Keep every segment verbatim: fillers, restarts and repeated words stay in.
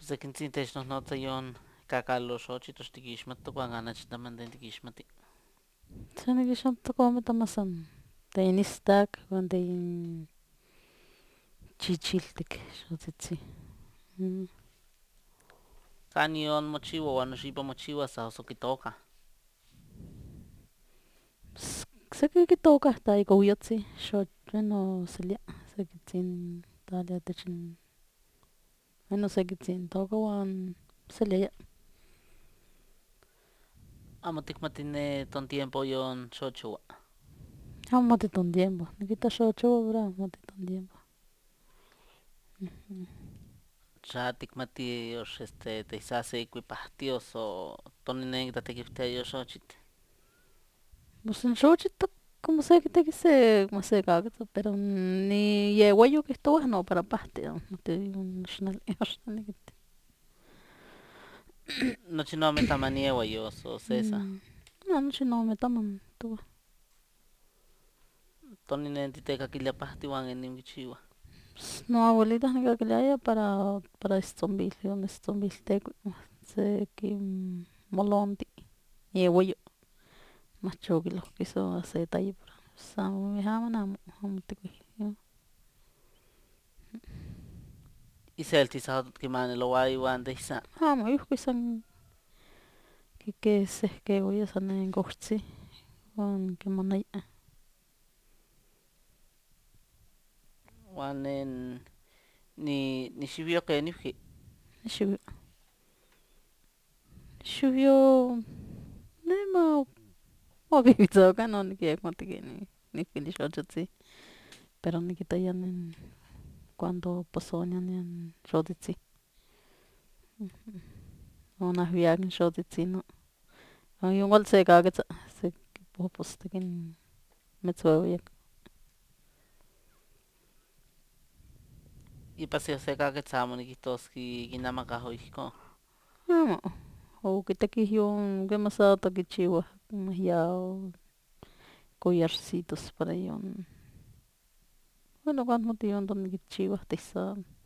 sekin technohnotza yon kakaloxochitl tos tikixmatok uan kanach taman den tikixmati. San nikixmatoka tamasan den istak uan den chichiltik xotzitzi. Mm. Canon mochiwa uan nochipa mochiwa sa osokitoka. Seki kitoka ta ika uyotzi xot bueno selia sekitzin talia techin bueno sekitzin toka uan seliaya. Amo tikmati ne ton tiempo yon xochowa. Amo mati ton tiempo, nikita xochowa pero amo mati ton tiempo. Xa tikmati yox este tehsase kuipahtios o toninenki tatekiptia yoxochitl. Pues en xochitl como sekiteki se como se kakitza pero ni yeuayo kihtowa no para pahti amo mati xnali nikita. Nochi no tamanieva yos o sesa. No, nochi nome taman towa. Toninen titekakilia pahti uan enin kichiwa. No abuelita nikakiliaya para para istzonbil, yon istzonbiltekui seki molonti yeuayo mach okiloh kiso acetayo pero amo amo amo tikui. Isel tisahotl kimanilowaya uan tehsa. Amo ihkui san kikesehkeuaya san nen kohtzi uan kimanaya. Uan nen ni nixiwyo kenihki. Nixiwyo. Nixiwyo ne ma mawipitzoka no nikiyekmati keni nihki nixochotzi pero nikitaya nen cuando posonia nen xotzitzi. Onahwiak in xotzitzi no uan igual sekakitza sekipohposteki in metzuehueyak. Ipa se osekakitza amo nikihtoski kinamaka o ihkon. Amo okitekih yon kema sa tokichiwah mahyao collarcitos para yon bueno kuak mati yon tonikichiwah tehsa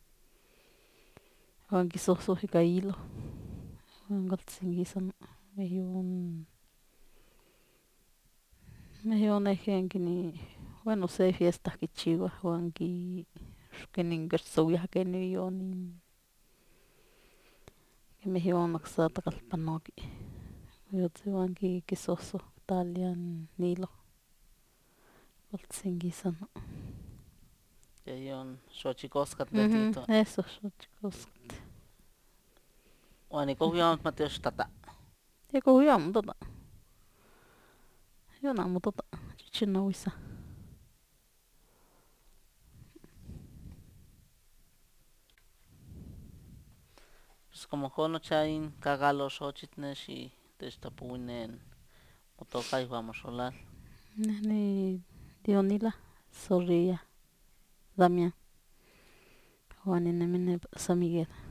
uan kisohsoh ika hilo uan kualtzin kisana keh yon neh yon ehken bueno se fiesta kichiwah uan ki kenin kechsowiah keni yonin kemih yon okse takalpanoki yotzi uan kisohsoh kitaliah in hilo kualtzin kisana. Yeh yon xochikoskatl de titowa. Eso xochikoskatl. Uan ika yon mati oxtata. Ika yon amo tata. Yon amo tata chichinauisa. Pues como ohkon nocha in kakaloxochitl neh xi techtlapowia nen motoka ihuan moxolal. Neh ni Dionilah Zorrilla Damián uan ninemi nepa San Miguel.